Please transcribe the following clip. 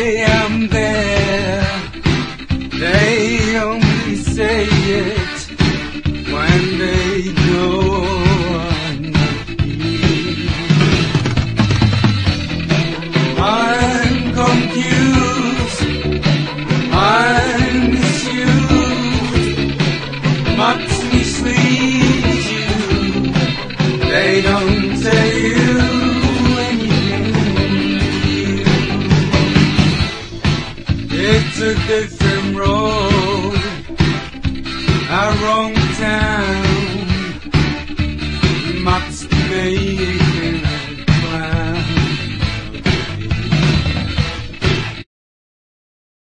say I'm there. They only say it when they know I'm not here. I'm confused, I'm misused, much misleads you. They don't tell you it's a different road, a wrong town, must be.